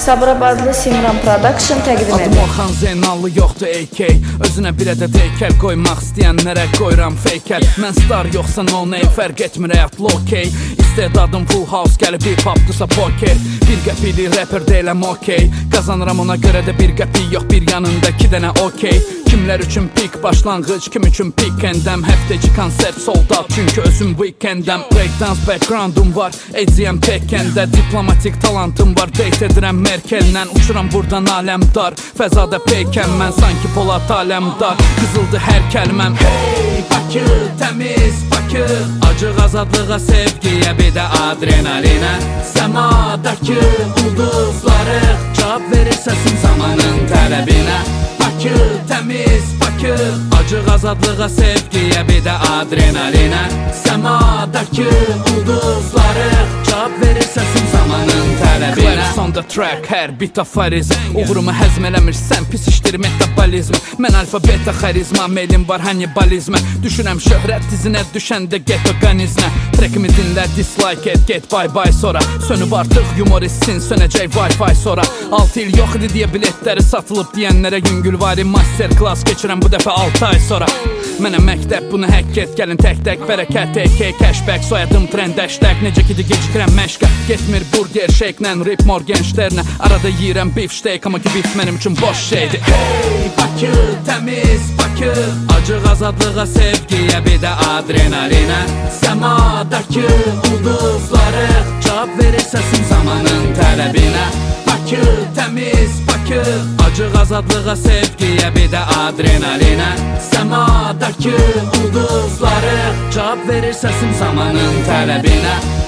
Sabirabadlı Simran Production təqdim edir. Adım Orxan Zeynallı, yoxdur AK. Özünə bir ədəd heykəl qoymaq istəyənlərə qoyuram feykəl. Mən star yoxsa no name, fərq etmir həyat low-key. İstedadım full house, gəlib hip-hopdursa poker. Bir qəpili rapper deyiləm okey. Qazanıram ona görə də bir qəpi yox, bir yanında 2 dənə okey. Kimlər üçün pik başlanğıc, kim üçün pik endəm. Həftəci konsert sold out, çünki özüm weekendəm. Breakdance backgroundum var, ACM Tekkəndə. Diplomatik talantım var, date edirəm Merkellə. Uçuram buradan aləm dar, fəzada peykəm mən. Sanki Polat aləmdar, qızıldı hər kəlməm. Hey Bakı, təmiz Bakı, acıq azadlığa, sevgiyə, bir də adrenalinə. Səmadakı ulduzları cavab verir səsin zamanın tələbinə. Bakı, təmiz Bakı, acıq azadlığa, sevgiyə, bir də adrenalinə. Səmadakı ulduzları cavab verir səsin zamanın tələbinə. Claps on the track, hər bit afarizm. Uğurumu həzm eləmirsən, pis işdir metabolizm. Mən alfa beta xarizma, meylim var hannibalizmə. Düşürəm şöhrət dizinə, düşəndə get organizmə. Trackimi dinlə, dislike et, get bye bye sonra. Sönüb artıq yumoristin, sönəcək Wi-Fi sonra. 6 il yox idi deyə biletləri satılıb deyənlərə yüngülvari masterclass keçirəm bu dəfə 6 ay sonra. Mənə məktəb, bunu həkk et, gəlin tək-tək bərəkət, AK, cashback, soyadım trend, hashtag. Necə ki də gecikirəm məşqə, getmir burger shake'lə, rip Morgensternə. Arada yiyirəm beef steak, amma ki beef mənim üçün boş şeydir. Hey Bakı, təmiz Bakı, acıq azadlığa, sevgiyə, bir də adrenalinə. Səmadakı ulduzları cavab verir səsin zamanın tələbinə. Bakı, təmiz Bakı, acıq azadlığa, sevgiyə, bir də adrenalinə. Səmadakı ulduzları cavab verir səsin zamanın tələbinə.